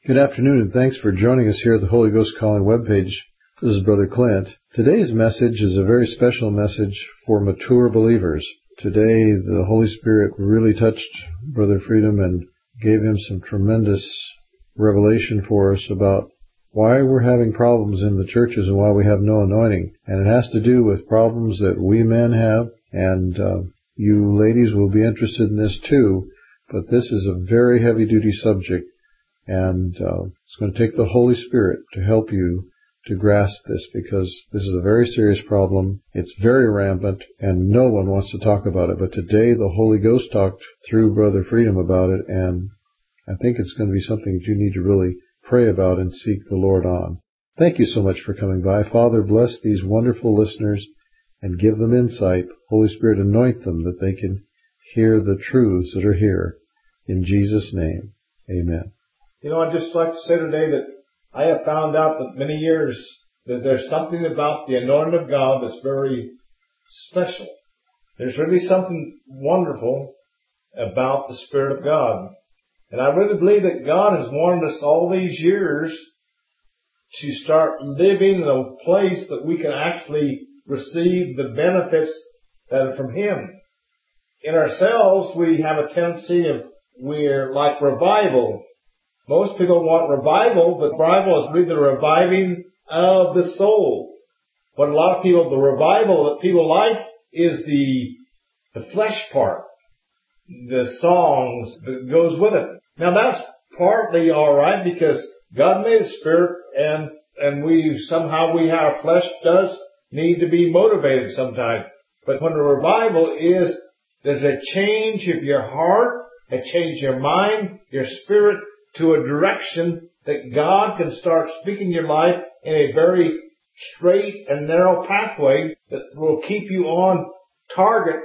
Good afternoon, and thanks for joining us here at the Holy Ghost Calling webpage. This is Brother Clint. Today's message is a very special message for mature believers. Today, the Holy Spirit really touched Brother Freedom and gave him some tremendous revelation for us about why we're having problems in the churches and why we have no anointing. And it has to do with problems that we men have, and you ladies will be interested in this too, but this is a very heavy-duty subject. And it's going to take the Holy Spirit to help you to grasp this, because this is a very serious problem. It's very rampant, and no one wants to talk about it. But today the Holy Ghost talked through Brother Freedom about it, and I think it's going to be something that you need to really pray about and seek the Lord on. Thank you so much for coming by. Father, bless these wonderful listeners and give them insight. Holy Spirit, anoint them that they can hear the truths that are here. In Jesus' name, amen. You know, I'd just like to say today that I have found out that many years that there's something about the anointing of God that's very special. There's really something wonderful about the Spirit of God. And I really believe that God has wanted us all these years to start living in a place that we can actually receive the benefits that are from Him. In ourselves, we have a tendency of, we're like revival. Most people want revival, but revival is really the reviving of the soul. What a lot of people, the revival that people like is the flesh part, the songs that goes with it. Now that's partly alright because God made a spirit and our flesh does need to be motivated sometimes. But when a revival is, there's a change of your heart, a change of your mind, your spirit, to a direction that God can start speaking your life in a very straight and narrow pathway that will keep you on target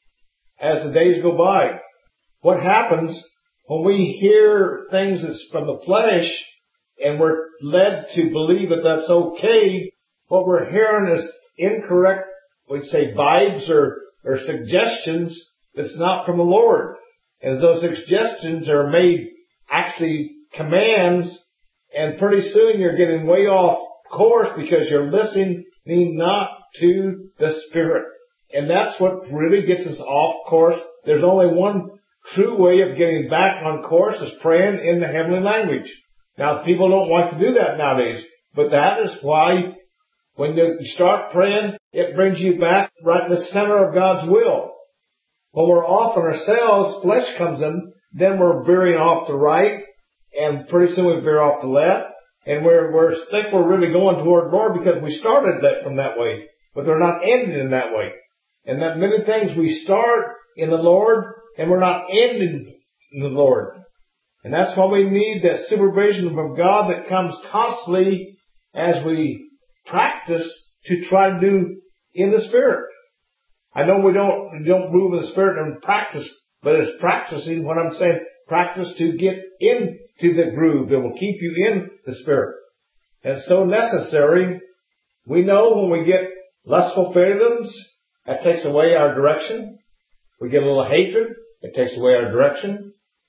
as the days go by. What happens when we hear things that's from the flesh and we're led to believe that that's okay? What we're hearing is incorrect, we'd say vibes or suggestions that's not from the Lord. And those suggestions are made actually commands, and pretty soon you're getting way off course because you're listening not to the Spirit. And that's what really gets us off course. There's only one true way of getting back on course, is praying in the heavenly language. Now, people don't want to do that nowadays, but that is why when you start praying, it brings you back right in the center of God's will. When we're off on ourselves, flesh comes in, then we're veering off the right, and pretty soon we veer off the left, and we think we're really going toward the Lord because we started that from that way, but they're not ending in that way. And that many things we start in the Lord, and we're not ending in the Lord. And that's why we need that supervision from God that comes constantly as we practice to try to do in the Spirit. I know we don't move in the Spirit and practice, but it's practicing what I'm saying. Practice to get into the groove that will keep you in the Spirit. And it's so necessary. We know when we get lustful feelings, that takes away our direction. We get a little hatred, it takes away our direction.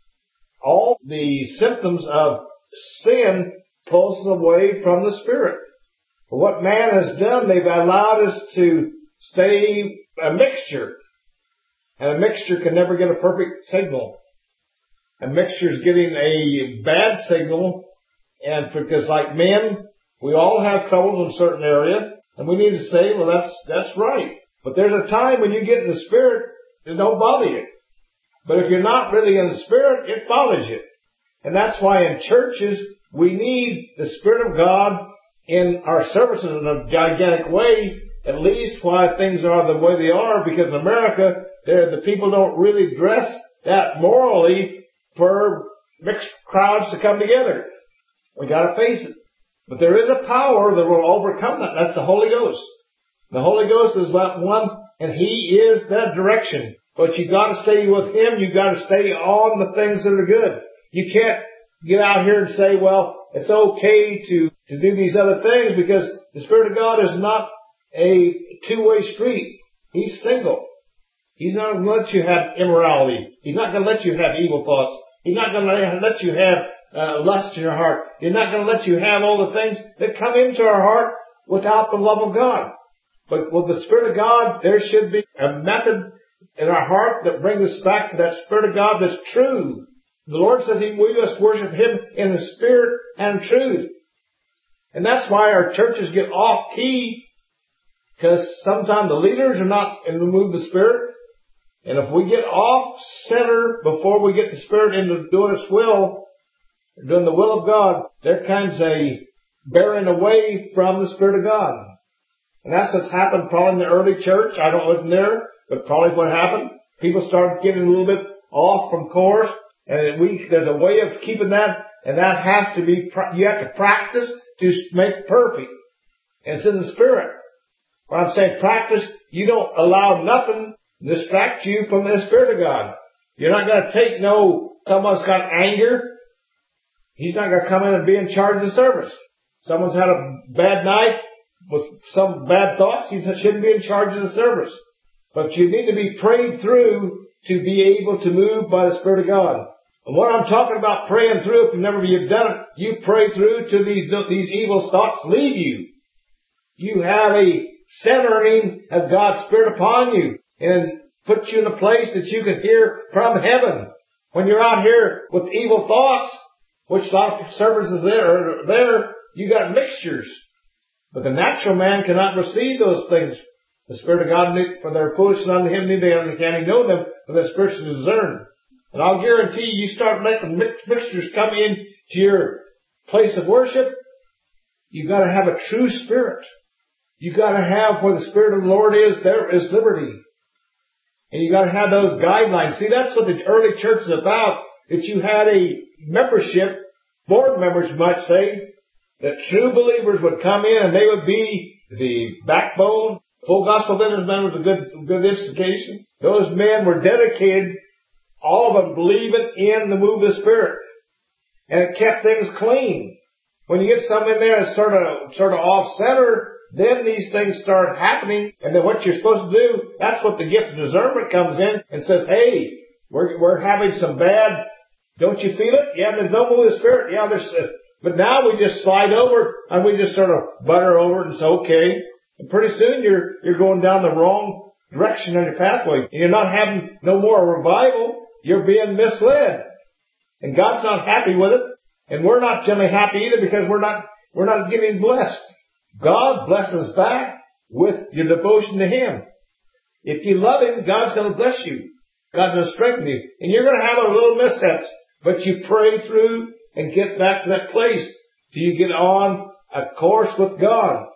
All the symptoms of sin pulls us away from the Spirit. But what man has done, they've allowed us to stay a mixture. And a mixture can never get a perfect signal. A mixture is getting a bad signal, and because like men, we all have troubles in certain area, and we need to say, well, that's right. But there's a time when you get in the Spirit, it don't bother you. But if you're not really in the Spirit, it bothers you. And that's why in churches, we need the Spirit of God in our services in a gigantic way, at least why things are the way they are, because in America, the people don't really dress that morally for mixed crowds to come together. We gotta face it. But there is a power that will overcome that. That's the Holy Ghost. The Holy Ghost is that one, and He is that direction. But you gotta stay with Him. You gotta stay on the things that are good. You can't get out here and say, well, it's okay to do these other things, because the Spirit of God is not a two-way street. He's single. He's not going to let you have immorality. He's not going to let you have evil thoughts. He's not going to let you have lust in your heart. He's not going to let you have all the things that come into our heart without the love of God. But with the Spirit of God, there should be a method in our heart that brings us back to that Spirit of God that's true. The Lord says we must worship Him in the Spirit and truth. And that's why our churches get off key, because sometimes the leaders are not in the mood of the Spirit. And if we get off center before we get the Spirit into doing His will, doing the will of God, there comes a bearing away from the Spirit of God. And that's what's happened probably in the early church. I wasn't there, but probably what happened. People started getting a little bit off from course, and there's a way of keeping that, and that has to be, you have to practice to make perfect. And it's in the Spirit. When I'm saying practice, you don't allow nothing to distract you from the Spirit of God. You're not going to take someone's got anger. He's not going to come in and be in charge of the service. Someone's had a bad night with some bad thoughts. He shouldn't be in charge of the service. But you need to be prayed through to be able to move by the Spirit of God. And what I'm talking about praying through, if you've done it, you pray through to these evil thoughts leave you. You have a centering of God's Spirit upon you and put you in a place that you can hear from heaven. When you're out here with evil thoughts, which a lot of services are there, you got mixtures. But the natural man cannot receive those things. The Spirit of God, for their foolishness unto Him, neither can He know them, for their spiritually discerned. And I'll guarantee you start letting mixtures come in to your place of worship, you've got to have a true spirit. You've got to have where the Spirit of the Lord is, there is liberty. And you've got to have those guidelines. See, that's what the early church is about, that you had a membership, board members might say, that true believers would come in and they would be the backbone. Full gospel witness men was a good institution. Those men were dedicated, all of them believing in the move of the Spirit. And it kept things clean. When you get something in there that's sort of off center, then these things start happening. And then what you're supposed to do, that's what the gift of discernment comes in and says, hey, we're having some bad, don't you feel it? Yeah, there's no move of the Spirit. Yeah, but now we just slide over and we just sort of butter over it and say, okay. And pretty soon you're going down the wrong direction on your pathway. And you're not having no more revival. You're being misled. And God's not happy with it. And we're not generally happy either because we're not getting blessed. God blesses back with your devotion to Him. If you love Him, God's going to bless you. God's going to strengthen you. And you're going to have a little missteps. But you pray through and get back to that place till you get on a course with God.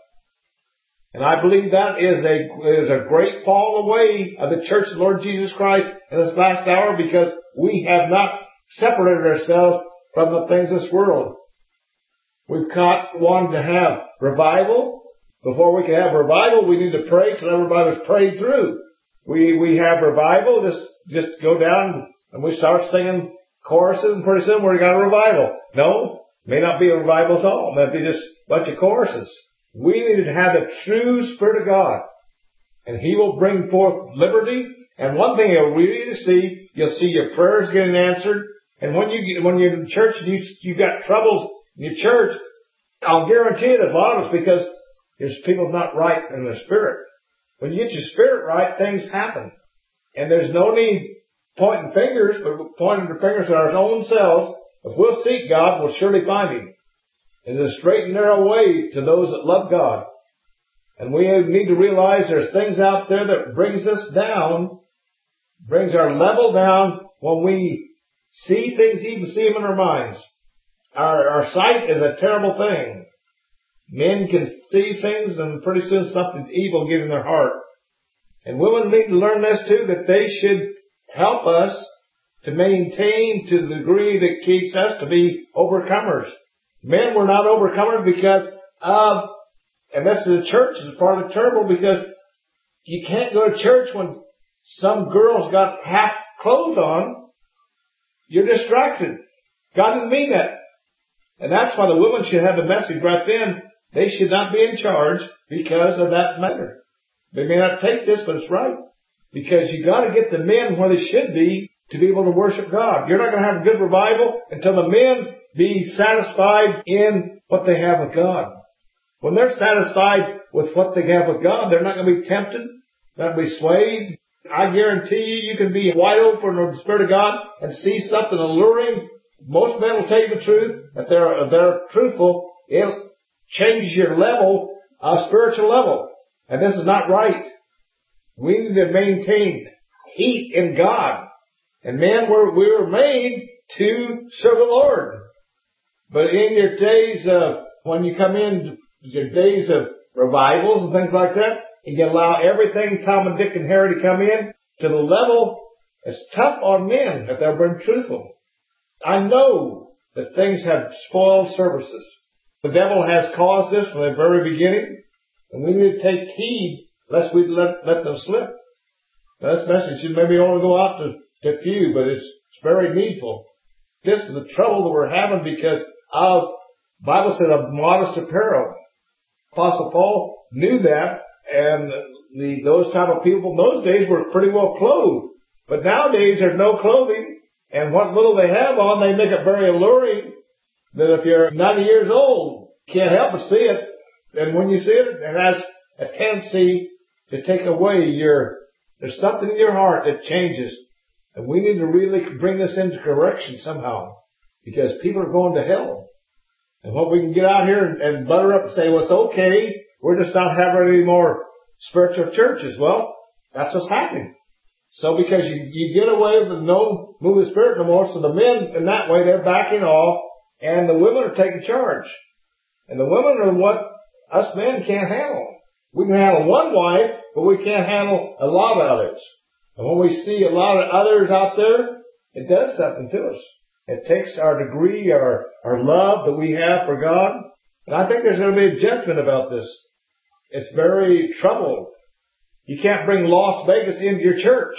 And I believe that is a great fall away of the Church of the Lord Jesus Christ in this last hour because we have not separated ourselves from the things of this world. We've wanted to have revival. Before we can have revival, we need to pray till everybody was prayed through. We have revival, just go down and we start singing choruses and pretty soon we got a revival. No, may not be a revival at all. It might be just a bunch of choruses. We need to have the true Spirit of God. And He will bring forth liberty. And one thing you'll really see, you'll see your prayers getting answered. And when you're in church and you've got troubles in your church, I'll guarantee you there's a lot of us because there's people not right in their spirit. When you get your spirit right, things happen. And there's no need pointing fingers, but pointing the fingers at our own selves. If we'll seek God, we'll surely find Him. And there's a straight and narrow way to those that love God. And we need to realize there's things out there that brings us down, brings our level down when we see things, even see them in our minds. Our sight is a terrible thing. Men can see things and pretty soon something's evil get in their heart. And women need to learn this too, that they should help us to maintain to the degree that keeps us to be overcomers. Men were not overcomers because of, and this is the church is part of the trouble because you can't go to church when some girl's got half clothes on. You're distracted. God didn't mean that. And that's why the women should have the message right then. They should not be in charge because of that matter. They may not take this, but it's right. Because you got to get the men where they should be to be able to worship God. You're not going to have a good revival until the men be satisfied in what they have with God. When they're satisfied with what they have with God, they're not going to be tempted, not going to be swayed. I guarantee you, you can be wide open to the Spirit of God and see something alluring. Most men will tell you the truth. If they're truthful, it'll change your level, spiritual level. And this is not right. We need to maintain heat in God. And man, we were made to serve the Lord. But in your days of, when you come in, your days of revivals and things like that, and you allow everything Tom and Dick and Harry to come in to the level, it's tough on men if they're being truthful. I know that things have spoiled services. The devil has caused this from the very beginning, and we need to take heed lest we let them slip. Now, this message should maybe only go out to a few, but it's very needful. This is the trouble that we're having because of, Bible said, of modest apparel. Apostle Paul knew that, and those type of people in those days were pretty well clothed. But nowadays there's no clothing, and what little they have on, they make it very alluring that if you're 90 years old, you can't help but see it. And when you see it, it has a tendency to take away there's something in your heart that changes. And we need to really bring this into correction somehow, because people are going to hell. And what we can get out here and butter up and say, well, it's okay, we're just not having any more spiritual churches. Well, that's what's happening. So because you get away with no moving spirit no more, so the men in that way, they're backing off, and the women are taking charge. And the women are what us men can't handle. We can handle one wife, but we can't handle a lot of others. And when we see a lot of others out there, it does something to us. It takes our degree, our love that we have for God. And I think there's going to be a judgment about this. It's very troubled. You can't bring Las Vegas into your church.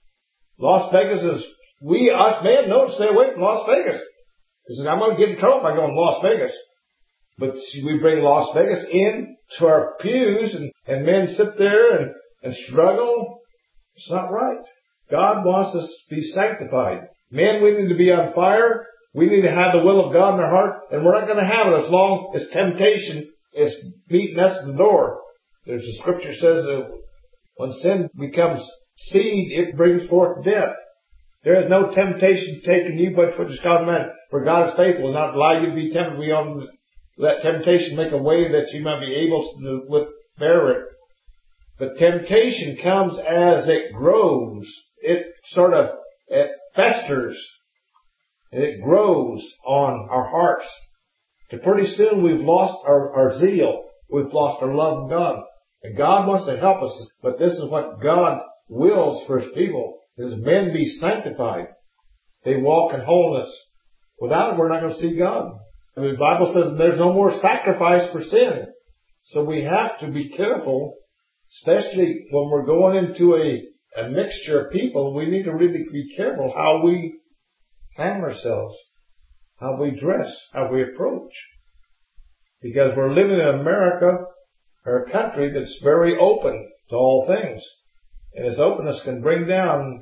Las Vegas is, us men know to stay away from Las Vegas. Because I'm going to get in trouble if I go to Las Vegas. But we bring Las Vegas in to our pews and men sit there and struggle. It's not right. God wants us to be sanctified. Men, we need to be on fire. We need to have the will of God in our heart. And we're not going to have it as long as temptation is meeting us at the door. There's a scripture says that when sin becomes seed, it brings forth death. There is no temptation taken you but which is called man. For God is faithful and not allow you to be tempted beyond that temptation, make a way that you might be able to bear it. But temptation comes as it grows. It festers. And it grows on our hearts. And pretty soon we've lost our zeal. We've lost our love of God. And God wants to help us. But this is what God wills for His people. His men be sanctified. They walk in holiness. Without it, we're not going to see God. And the Bible says there's no more sacrifice for sin. So we have to be careful, especially when we're going into a mixture of people. We need to really be careful how we handle ourselves, how we dress, how we approach. Because we're living in America, or a country that's very open to all things. And its openness can bring down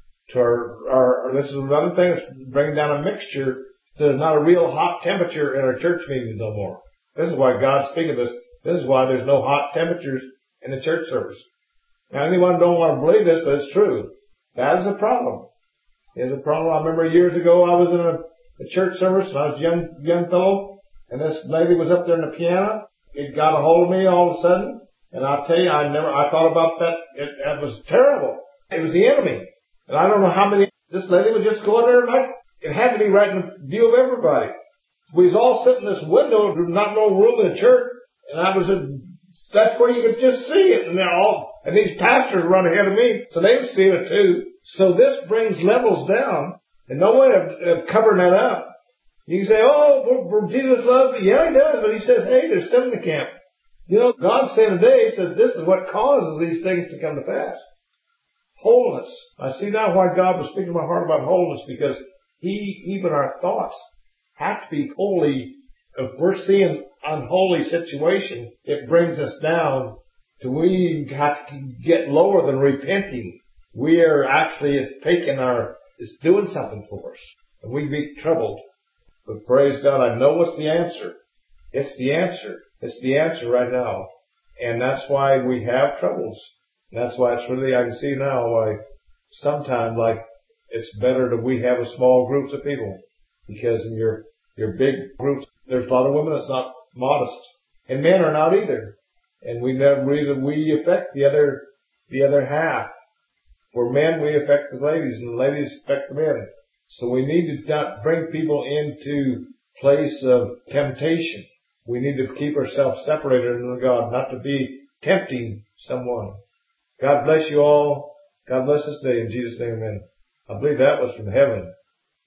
to this is another thing that's bringing down a mixture. So there's not a real hot temperature in our church meetings no more. This is why God's speaking of this. This is why there's no hot temperatures in the church service. Now anyone don't want to believe this, but it's true. That is a problem. It's a problem. I remember years ago I was in a church service and I was a young fellow, and this lady was up there in the piano. It got a hold of me all of a sudden, and I'll tell you, I thought about that. It was terrible. It was the enemy. And I don't know how many, this lady would just go in there like, it had to be right in the view of everybody. We was all sitting in this window, not no room in the church, and that's where you could just see it. And these pastors run ahead of me, so they were seeing it too. So this brings levels down, and no way of covering that up. You can say, oh, Jesus loves me. Yeah, He does, but He says, hey, there's sin in the camp. You know, God's saying today, He says, this is what causes these things to come to pass. Holiness. I see now why God was speaking to my heart about holiness, because even our thoughts have to be holy. If we're seeing unholy situation, it brings us down to we have to get lower than repenting. We are actually taking our is doing something for us. And we be troubled. But praise God, I know what's the answer. It's the answer. It's the answer right now. And that's why we have troubles. And that's why it's really, I can see now why sometimes like it's better that we have a small groups of people. Because in your big groups, there's a lot of women that's not modest. And men are not either. And we affect the other half. For men, we affect the ladies, and the ladies affect the men. So we need to not bring people into place of temptation. We need to keep ourselves separated from God, not to be tempting someone. God bless you all. God bless this day. In Jesus' name, amen. I believe that was from heaven.